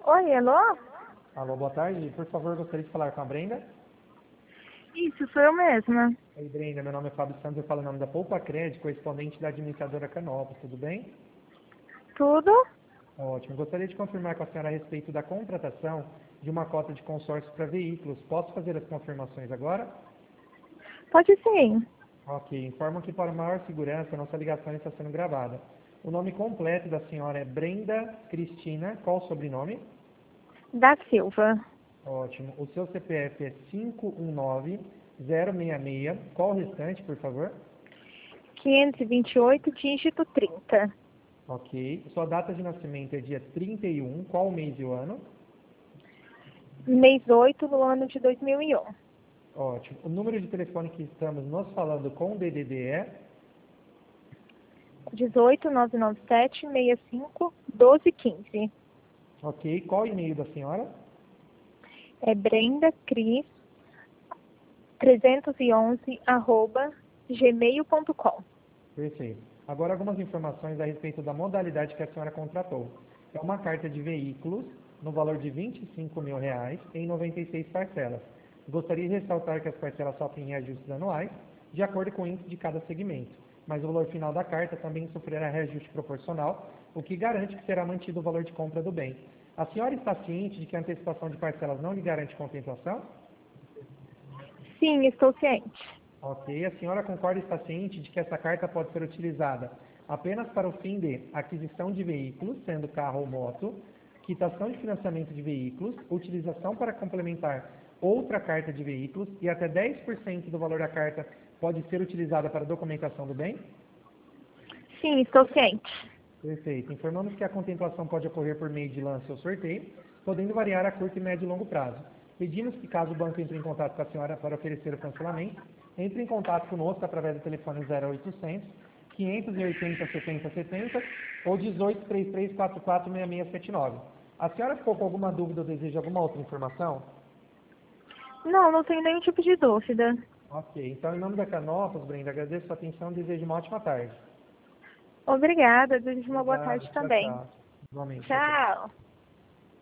Oi, alô? Alô, boa tarde. Por favor, gostaria de falar com a Brenda. Isso, sou eu mesma. Oi, Brenda. Meu nome é Fábio Santos. Eu falo em nome da Poupa Crédito, correspondente da administradora Canópolis. Tudo bem? Tudo? Ótimo. Gostaria de confirmar com a senhora a respeito da contratação de uma cota de consórcio para veículos. Posso fazer as confirmações agora? Pode sim. Ok. Informo que para maior segurança, a nossa ligação está sendo gravada. O nome completo da senhora é Brenda Cristina. Qual o sobrenome? Da Silva. Ótimo. O seu CPF é 519066. Qual o restante, por favor? 528, dígito 30. Ok. Sua data de nascimento é dia 31. Qual o mês e o ano? Mês 8 no ano de 2001. Ótimo. O número de telefone que estamos nos falando com o DDD é? 18997 65 1215. Ok. Qual o e-mail da senhora? É Brenda Cris 311 @gmail.com. Perfeito. Agora algumas informações a respeito da modalidade que a senhora contratou. É uma carta de veículos no valor de R$ 25.000 em 96 parcelas. Gostaria de ressaltar que as parcelas sofrem reajustes anuais de acordo com o índice de cada segmento, mas o valor final da carta também sofrerá reajuste proporcional, o que garante que será mantido o valor de compra do bem. A senhora está ciente de que a antecipação de parcelas não lhe garante contemplação? Sim, estou ciente. Ok, a senhora concorda e está ciente de que essa carta pode ser utilizada apenas para o fim de aquisição de veículos, sendo carro ou moto, quitação de financiamento de veículos, utilização para complementar outra carta de veículos e até 10% do valor da carta pode ser utilizada para documentação do bem? Sim, estou ciente. Perfeito. Informamos que a contemplação pode ocorrer por meio de lance ou sorteio, podendo variar a curto, médio e longo prazo. Pedimos que, caso o banco entre em contato com a senhora para oferecer o cancelamento, entre em contato conosco através do telefone 0800 580 70 70 ou 18 33 44 6679. A senhora ficou com alguma dúvida ou deseja alguma outra informação? Não, não tenho nenhum tipo de dúvida. Ok. Então, em nome da Canópolis, Brenda, agradeço a sua atenção e desejo uma ótima tarde. Obrigada, desejo uma boa Obrigado. tarde Tchau, também. tchau. Igualmente. Tchau, tchau. Tchau.